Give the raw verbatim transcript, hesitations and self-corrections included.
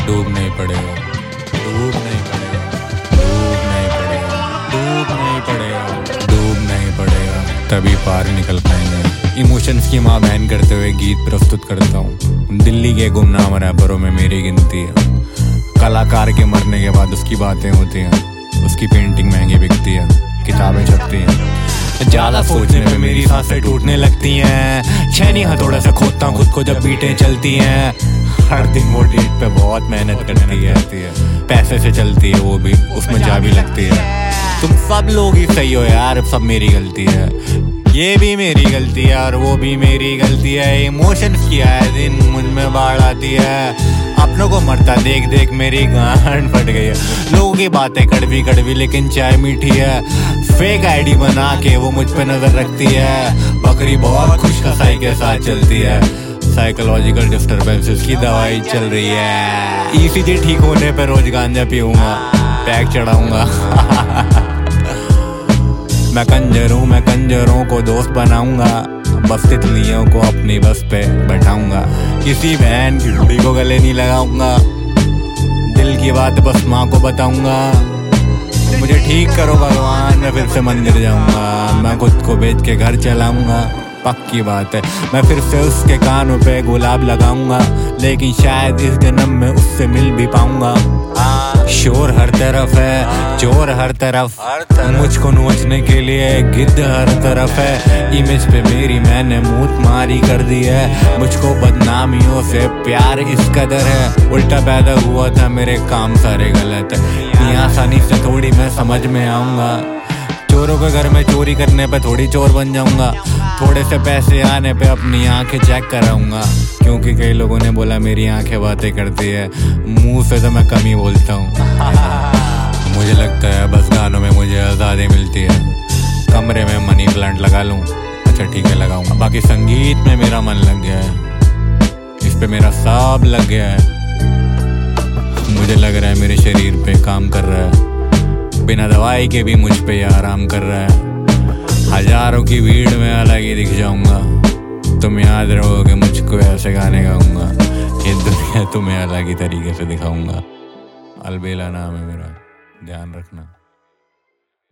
डूबना ही पड़ेगा, डूबना ही पड़ेगा, डूबना ही पड़ेगा, डूबना ही पड़ेगा, डूबना ही पड़ेगा, तभी पार निकल पाएंगे। इमोशंस की माँ बहन करते हुए गीत प्रस्तुत करता हूँ। दिल्ली के गुमनाम रैपरों में मेरी गिनती है। कलाकार के मरने के बाद उसकी बातें होती हैं, उसकी पेंटिंग महंगी बिकती है, किताबें छपती हैं। ज्यादा सोचने पे मेरी सांसें टूटने लगती हैं। छेनी हथौड़े से खोदता हूँ खुद को जब बीटें चलती हैं। हर दिन वो डेट पे बहुत मेहनत करती है, पैसे से चलती है वो भी, उसमें जा भी लगती है। तुम सब लोग ही सही हो यार, सब मेरी गलती है, ये भी मेरी गलती है और वो भी मेरी गलती है। इमोशंस की आए दिन मुझ में बाढ़ आती है। अपनों को मरता देख देख मेरी गांड फट गई है। लोगों की बातें कड़वी कड़वी लेकिन चाय मीठी है। फेक आईडी बना के वो मुझ पे नजर रखती है। बकरी बहुत खुश कसाई के साथ चलती है। साइकोलॉजिकल डिस्टर्बेंसेस की दवाई चल रही है। ईसीजी ठीक होने पे रोज गांजा पीऊंगा, पैक चढ़ाऊंगा। मैं कंजर हूँ, मैं कंजरों को दोस्त बनाऊंगा। बस तितलियों को अपनी बस पे बैठाऊंगा। किसी बहन की कुड़ी को गले नहीं लगाऊंगा। दिल की बात बस माँ को बताऊंगा। मुझे ठीक करो भगवान, मैं फिर से मंदिर जाऊंगा। मैं खुद को बेच के घर चलाऊंगा, पक्की बात है। मैं फिर से उसके कानों पे गुलाब लगाऊंगा, लेकिन शायद इस जन्म में उससे मिल भी पाऊंगा। शोर हर तरफ है, चोर हर तरफ, मुझको नोचने के लिए गिद्ध हर तरफ है। इमेज पे मेरी मैंने मूत मारी कर दी है। मुझको बदनामियों से प्यार इस कदर है। उल्टा पैदा हुआ था, मेरे काम सारे गलत है। इतनी आसानी से थोड़ी मैं समझ में आऊंगा। चोरों के घर में चोरी करने पे थोड़ी चोर बन जाऊंगा। थोड़े से पैसे आने पे अपनी आंखें चेक कराऊंगा, क्योंकि कई लोगों ने बोला मेरी आंखें बातें करती है। मुंह से तो मैं कम ही बोलता हूँ। मुझे लगता है बस गानों में मुझे आज़ादी मिलती है। कमरे में मनी प्लांट लगा लूँ, अच्छा ठीक है लगाऊंगा। बाकी संगीत में मेरा मन लग गया है, इस पे मेरा सब लग गया है। मुझे लग रहा है मेरे शरीर पे काम कर रहा है। बिना दवाई के भी मुझ पे आराम कर रहा है। हजारों की भीड़ में अलग ही दिख जाऊंगा। तुम याद रहोगे मुझको ऐसे गाने गाऊंगा। ये दुनिया तुम्हें अलग ही तरीके से दिखाऊंगा। अलबेला नाम है मेरा, ध्यान रखना।